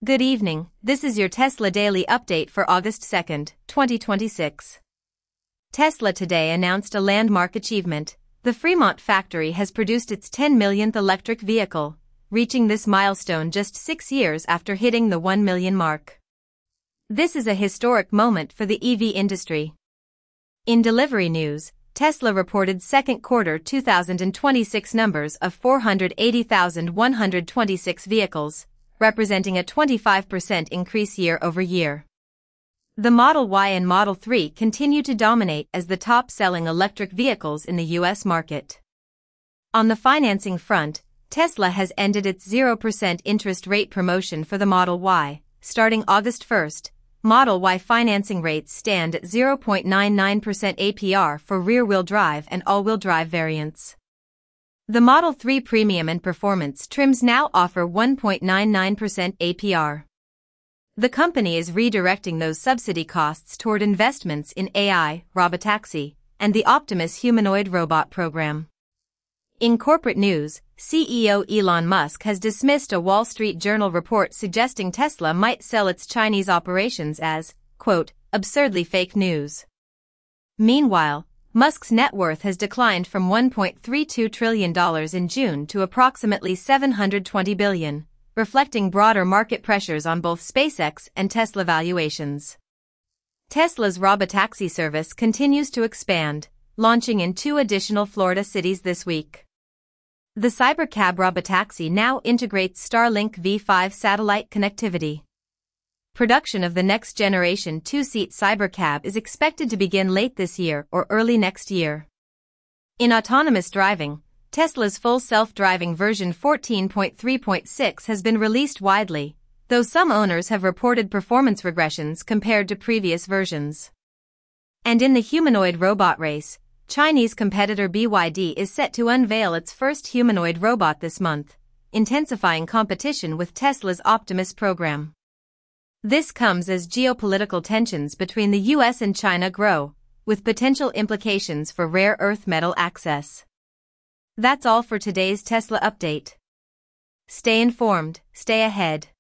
Good evening, this is your Tesla Daily Update for August 2, 2026. Tesla today announced a landmark achievement. The Fremont factory has produced its 10 millionth electric vehicle, reaching this milestone just 6 years after hitting the 1 million mark. This is a historic moment for the EV industry. In delivery news, Tesla reported second quarter 2026 numbers of 480,126 vehicles, representing a 25% increase year-over-year. The Model Y and Model 3 continue to dominate as the top-selling electric vehicles in the U.S. market. On the financing front, Tesla has ended its 0% interest rate promotion for the Model Y. Starting August 1st, Model Y financing rates stand at 0.99% APR for rear-wheel drive and all-wheel drive variants. The Model 3 Premium and Performance trims now offer 1.99% APR. The company is redirecting those subsidy costs toward investments in AI, robotaxi, and the Optimus humanoid robot program. In corporate news, CEO Elon Musk has dismissed a Wall Street Journal report suggesting Tesla might sell its Chinese operations as, quote, absurdly fake news. Meanwhile, Musk's net worth has declined from $1.32 trillion in June to approximately $720 billion, reflecting broader market pressures on both SpaceX and Tesla valuations. Tesla's robotaxi service continues to expand, launching in 2 additional Florida cities this week. The Cybercab robotaxi now integrates Starlink V5 satellite connectivity. Production of the next-generation 2-seat Cybercab is expected to begin late this year or early next year. In autonomous driving, Tesla's full self-driving version 14.3.6 has been released widely, though some owners have reported performance regressions compared to previous versions. And in the humanoid robot race, Chinese competitor BYD is set to unveil its first humanoid robot this month, intensifying competition with Tesla's Optimus program. This comes as geopolitical tensions between the US and China grow, with potential implications for rare earth metal access. That's all for today's Tesla update. Stay informed, stay ahead.